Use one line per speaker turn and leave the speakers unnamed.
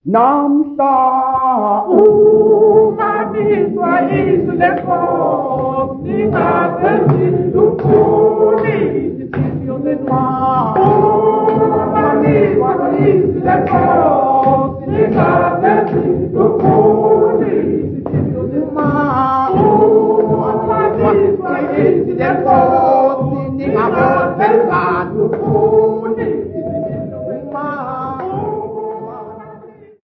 Nam sta ma mi suoi sulle fonti capelli luculi figlio del mare ma mi suoi sulle fonti capelli luculi figlio del mare ma mi suoi sulle fonti capelli luculi